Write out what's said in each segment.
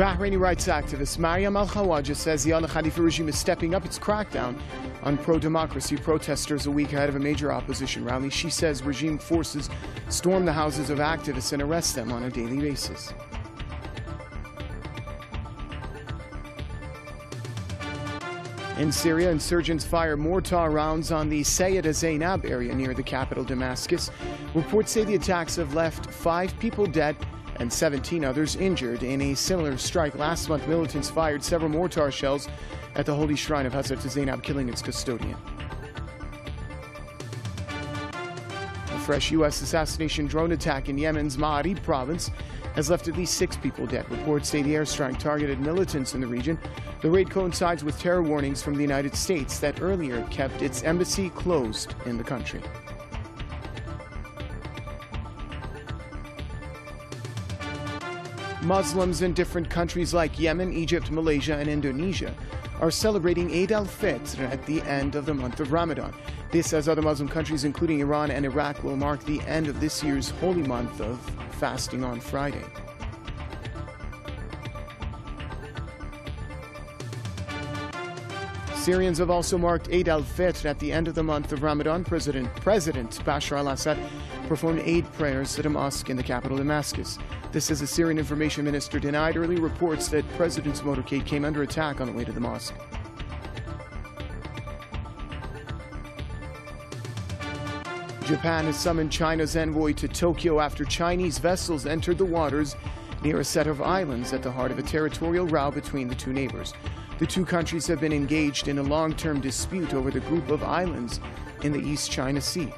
Bahraini rights activist Mariam Al-Khawaja says the Al Khalifa regime is stepping up its crackdown on pro-democracy protesters a week ahead of a major opposition rally. She says regime forces storm the houses of activists and arrest them on a daily basis. In Syria, insurgents fire mortar rounds on the Sayyida Zainab area near the capital Damascus. Reports say the attacks have left 5 people dead and 17 others injured. In a similar strike last month, militants fired several mortar shells at the holy shrine of Hazrat Zainab, killing its custodian. A fresh U.S. assassination drone attack in Yemen's Ma'arib province has left at least 6 people dead. Reports say the airstrike targeted militants in the region. The raid coincides with terror warnings from the United States that earlier kept its embassy closed in the country. Muslims in different countries like Yemen, Egypt, Malaysia, and Indonesia are celebrating Eid al-Fitr at the end of the month of Ramadan. This, as other Muslim countries, including Iran and Iraq, will mark the end of this year's holy month of fasting on Friday. Syrians have also marked Eid al-Fitr at the end of the month of Ramadan. President Bashar al-Assad performed Eid prayers at a mosque in the capital Damascus. This, as the Syrian information minister denied early reports that president's motorcade came under attack on the way to the mosque. Japan has summoned China's envoy to Tokyo after Chinese vessels entered the waters near a set of islands at the heart of a territorial row between the two neighbors. The two countries have been engaged in a long-term dispute over the group of islands in the East China Sea.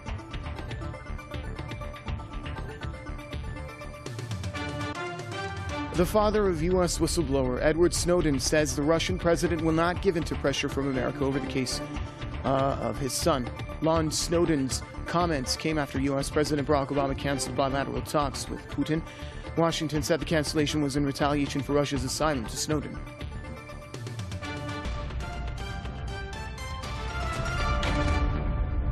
The father of U.S. whistleblower Edward Snowden says the Russian president will not give in to pressure from America over the case of his son. Lon Snowden's comments came after U.S. President Barack Obama canceled bilateral talks with Putin. Washington said the cancellation was in retaliation for Russia's asylum to Snowden.